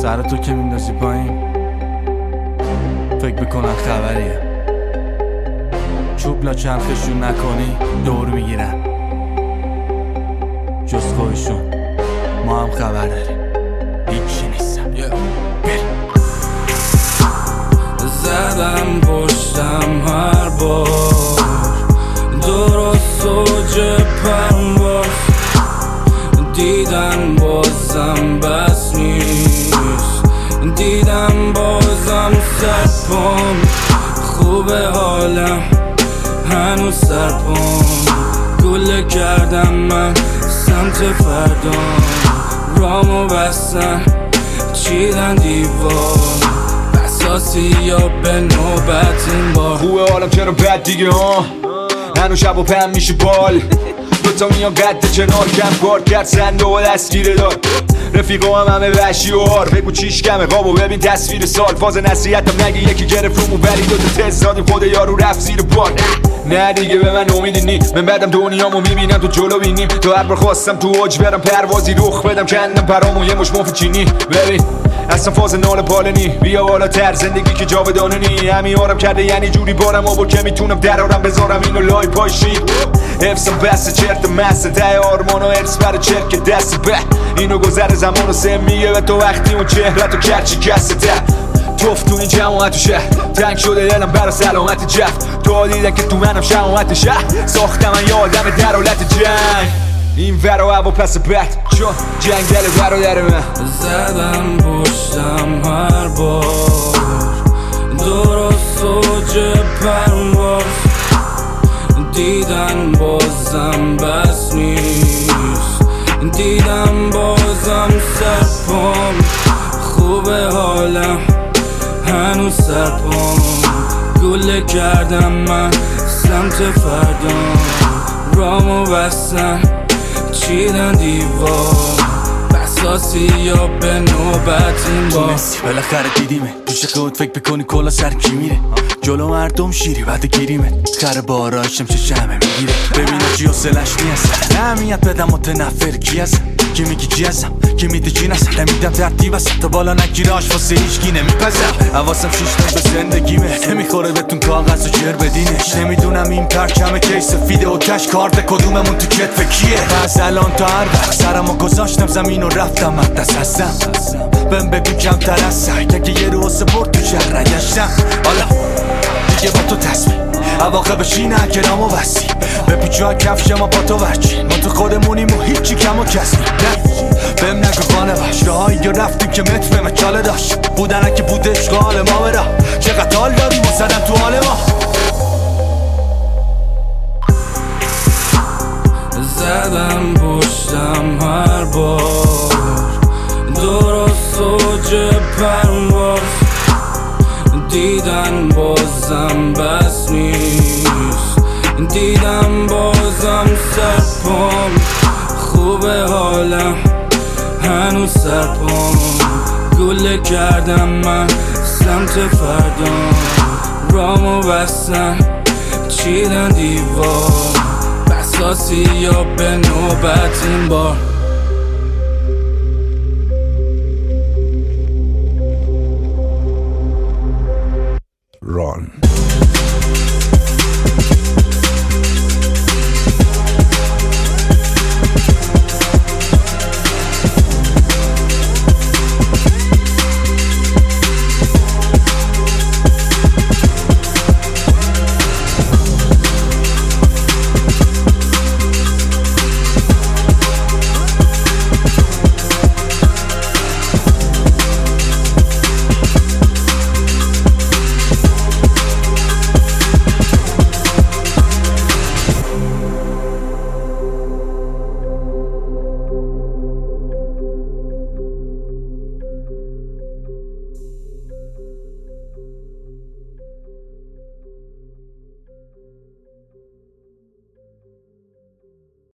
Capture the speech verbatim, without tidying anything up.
سر تو که میندازی پایین فکر بکنن خبریه، چوب لا چرخشون نکنی دور میگیرن، جز خودشون ما هم خبر داریم هیچی نیستم. زدم پشتم هر بار درست سوج پرواز، دیدن بازم بس نیست، دیدم بازم سرپام، خوبه حالم هنوز سرپام، گله کردم من سمت فردام، رامو بستن چیدن دیوار، بساسی یا به نوبت این بار. خوبه حالم چرا بد دیگه ها، هنو شب و پم میشه بال، دوتا میان قد کنار کم بار کرد صندوق و دستگیره دار، رفیقا هم همه وحشی و هار، بگو چیش کمه قابو ببین تصویر سال، فاز نصیحتم نگه یکی گرفت رومو ولی دوتا تست دادیم خود یارو رفت زیر بار. نه دیگه به من امیدی نی، من بعدم دنیامو میبینم تو جلو بینیم، تو هر بار خواستم تو اوج برم پروازی رخ بدم کندم پرامو یه مش مفت چینی، ببین اصلا فاز نال بالنی، بیا بالا تر زندگی که جاودانه نی، همین آرم کرده یعنی جوری بارم آبو که میتونم درارم بذارم اینو لای پاشی، حفظم بسته چرت مسته ته آرمان و ارس بر چرک دست به اینو گذر زمان و سه میگه به تو وقتی اون چهرت و کرچی کسته توف تو این جماعت و شهر، تنگ شده دلم برا سلامت جفت، تو دیدن که تو منم شماعت شهر، ساختم من یه آدم در حالت جنگ، این ورا هوا پس بد چون جنگ دل برادر من. زدم پشتم هر بار درست سوج پرواز، دیدن بازم بس نیست، دیدم بازم سرپام، خوبه حالم هنوز سرپام، گله کردم من سمت فردام، رامو بستن چیدن دیوار، بساسی یا به نوبت این بار. بالاخره دیدیمه دوش خود فکر بکنی کلا سر کی میره، جلو مردم شیری بعد گیریمه، خر باراشم چه شمه میگیره، ببین چی حوصلش نیست، نمیاد بدم متنفر کی هستم، کی میگی چی هستم، کی میده چی نستم، نمیدم ترتیب است تا بالا نگیره آش واسه هیچکی نمیپزم، حواسم شیشتن به زندگیمه، نمیخوره بهتون کاغذ و جر بدینش، نمیدونم این پرچم کیس فیده و کش کارت کدوممون تو کتف کیه، از الان تا هر وقت سرمو گذاشتم زمین و رفتم مقدس هستم، بهم بگو کمتر از سر که یه روز برد تو شهر گشتم، حالا دیگه با تو تصمیم عواقب شینه کرامو بستی، به پیچوها کفش ما با تو ورچی، ما تو خودمونیم و هیچی کم و کسی بهم نگو خانه باش، راهایی یا رفتیم که متر به مچاله داشت، بودنه که بود اشغال ما برا، چقدر حال داریم و زدن تو حال ما. زدم پشتم هر بار درست سوج پرواز، دیدن بازم بس نیست، دیدم بازم سرپام، خوبه حالم هنوز سرپام، گله کردم من سمت فردام، رامو بستن چیدن دیوار، بساسی یا به نوبت این بار.